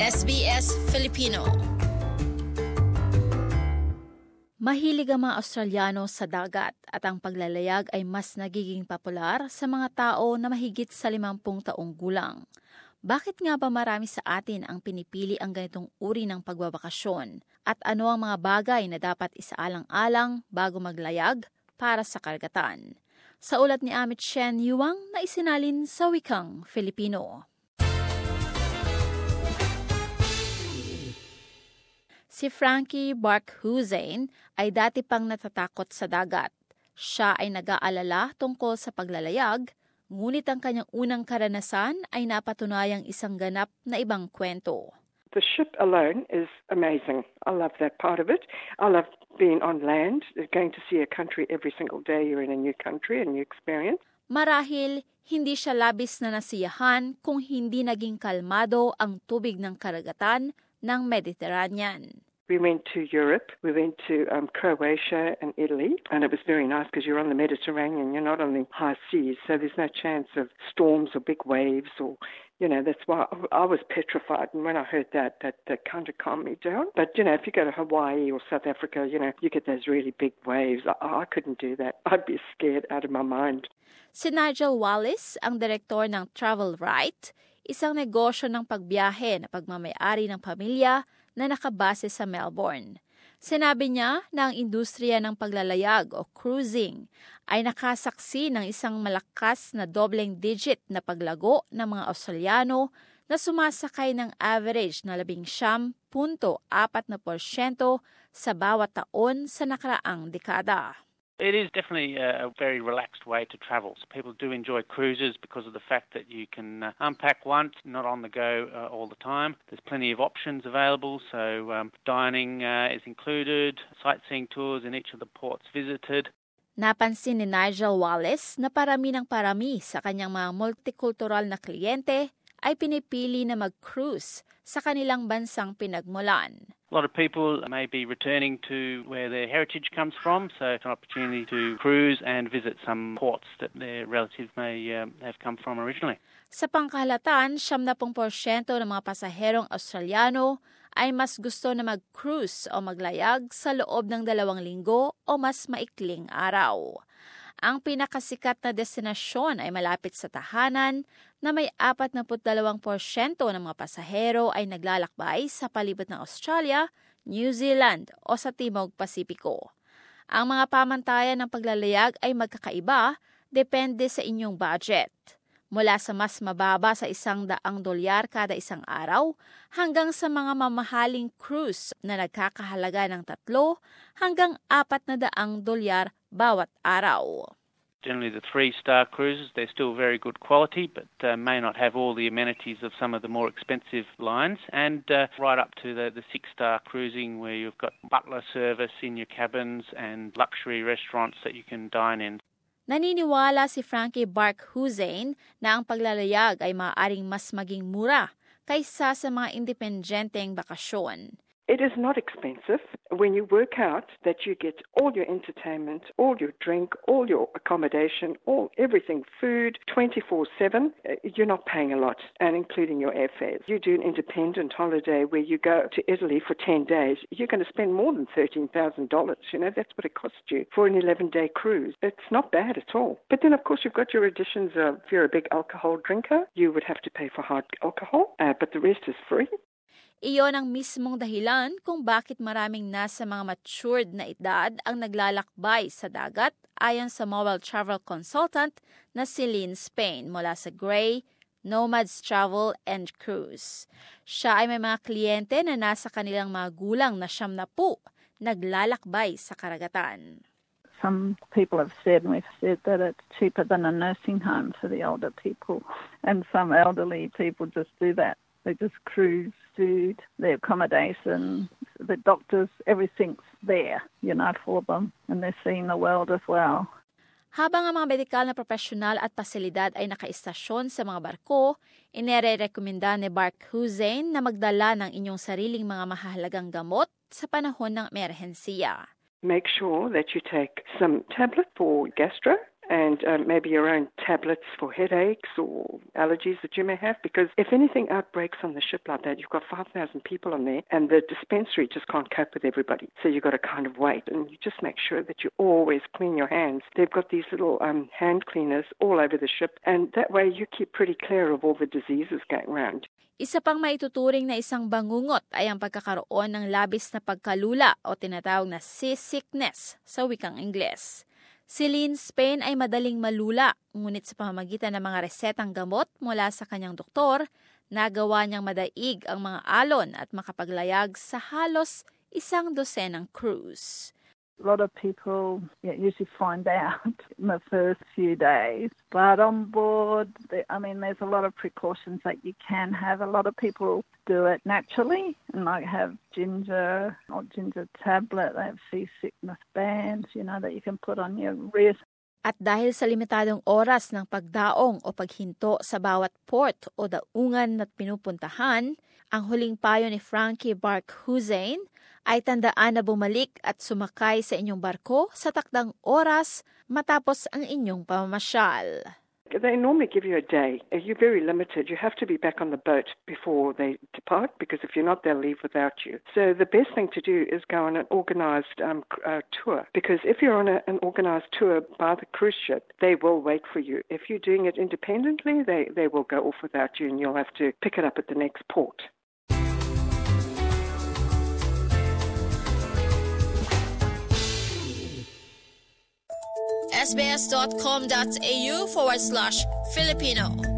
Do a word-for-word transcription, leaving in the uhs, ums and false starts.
S B S Filipino. Mahilig ang mga Australiano sa dagat at ang paglalayag ay mas nagiging popular sa mga tao na mahigit sa limampung taong gulang. Bakit nga ba marami sa atin ang pinipili ang ganitong uri ng pagbabakasyon? At ano ang mga bagay na dapat isaalang-alang bago maglayag para sa karagatan? Sa ulat ni Amit Shen Yuang na isinalin sa wikang Filipino. Si Frankie Barkhuizen ay dati pang natatakot sa dagat. Siya ay nag-aalala tungkol sa paglalayag, ngunit ang kanyang unang karanasan ay napatunayang isang ganap na ibang kwento. The ship alone is amazing. I love that part of it. I love being on land, going to see a country every single day. You're in a new country, a new experience. Marahil, hindi siya labis na nasiyahan kung hindi naging kalmado ang tubig ng karagatan ng Mediterranean. We went to Europe, we went to um, Croatia and Italy, and it was very nice because you're on the Mediterranean, you're not on the high seas, so there's no chance of storms or big waves or, you know, that's why I was petrified, and when I heard that, that, that kind of calmed me down. But, you know, if you go to Hawaii or South Africa, you know, you get those really big waves. I, I couldn't do that. I'd be scared out of my mind. Si Nigel Wallace, ang direktor ng Travel Right, isang negosyo ng pagbiyahe na pagmamayari ng pamilya na nakabase sa Melbourne. Sinabi niya na ang industriya ng paglalayag o cruising ay nakasaksi ng isang malakas na dobleng digit na paglago ng mga Australiano na sumasakay ng average na labing siyam punto apat na porsyento sa bawat taon sa nakaraang dekada. It is definitely a very relaxed way to travel. So people do enjoy cruises because of the fact that you can uh, unpack once, not on the go uh, all the time. There's plenty of options available, so um, dining uh, is included, sightseeing tours in each of the ports visited. Napansin ni Nigel Wallace na parami ng parami sa kanyang mga multicultural na kliyente ay pinipili na mag-cruise sa kanilang bansang pinagmulan. A lot of people may be returning to where their heritage comes from, so it's an opportunity to cruise and visit some ports that their relatives may um, have come from originally. Sa pangkahalatan, seventy percent ng mga pasaherong Australiano ay mas gusto na mag-cruise o maglayag sa loob ng dalawang linggo o mas maikling araw. Ang pinakasikat na destinasyon ay malapit sa tahanan na may forty-two percent ng mga pasahero ay naglalakbay sa palibot ng Australia, New Zealand o sa Timog Pasipiko. Ang mga pamantayan ng paglalayag ay magkakaiba depende sa inyong budget. Mula sa mas mababa sa isang daang dolyar kada isang araw hanggang sa mga mamahaling cruise na nagkakahalaga ng tatlo hanggang apat na daang dolyar bawat araw. Generally the three-star cruises, they're still very good quality, but uh, may not have all the amenities of some of the more expensive lines, and uh, right up to the, the six-star cruising where you've got butler service in your cabins and luxury restaurants that you can dine in. Naniniwala si Frankie Barkhuizen na ang paglalayag ay maaaring mas maging mura kaysa sa mga independenteng bakasyon. It is not expensive when you work out that you get all your entertainment, all your drink, all your accommodation, all everything, food, twenty-four seven. You're not paying a lot, and including your airfares. You do an independent holiday where you go to Italy for ten days. You're going to spend more than thirteen thousand dollars. You know, that's what it costs you for an eleven-day cruise. It's not bad at all. But then, of course, you've got your additions of, if you're a big alcohol drinker, you would have to pay for hard alcohol, uh, but the rest is free. Iyon ang mismong dahilan kung bakit maraming nasa mga matured na edad ang naglalakbay sa dagat ayon sa mobile travel consultant na si Lynn Spain mula sa Grey, Nomads Travel and Cruise. Siya ay may mga kliyente na nasa kanilang mga gulang na siyam na po naglalakbay sa karagatan. Some people have said, and we've said, that it's cheaper than a nursing home for the older people. And some elderly people just do that. They just cruise, food, their accommodation, the doctors, everything's there, you know, for them. And they're seeing the world as well. Habang ang mga medikal na profesional at pasilidad ay nakaistasyon sa mga barko, inire-rekomenda ni Barkhuizen na magdala ng inyong sariling mga mahalagang gamot sa panahon ng emerhensiya. Make sure that you take some tablet for gastro and um, maybe your own tablets for headaches or allergies that you may have, because if anything outbreaks on the ship like that, you've got five thousand people on there and the dispensary just can't cope with everybody. So you've got to kind of wait, and you just make sure that you always clean your hands. They've got these little um, hand cleaners all over the ship, and that way you keep pretty clear of all the diseases going around. Isa pang maituturing na isang bangungot ay ang pagkakaroon ng labis na pagkalula o tinatawag na seasickness sa wikang Ingles. Si Lynn Spain ay madaling malula, ngunit sa pamamagitan ng mga resetang gamot mula sa kanyang doktor, nagawa niyang madaig ang mga alon at makapaglayag sa halos isang dosenang cruise. A lot of people yeah, usually find out in the first few days. But on board, I mean, there's a lot of precautions that you can have. A lot of people do it naturally and like have ginger or ginger tablet. They have seasickness bands, you know, that you can put on your wrist. At dahil sa limitadong oras ng pagdaong o paghinto sa bawat port o daungan na pinupuntahan, ang huling payo ni Frankie Bark-Hussein ay tandaan na bumalik at sumakay sa inyong barko sa takdang oras matapos ang inyong pamamasyal. They normally give you a day. You're very limited. You have to be back on the boat before they depart, because if you're not, they'll leave without you. So the best thing to do is go on an organised um, uh, tour, because if you're on a, an organised tour by the cruise ship, they will wait for you. If you're doing it independently, they, they will go off without you, and you'll have to pick it up at the next port. sbs.com.au forward slash Filipino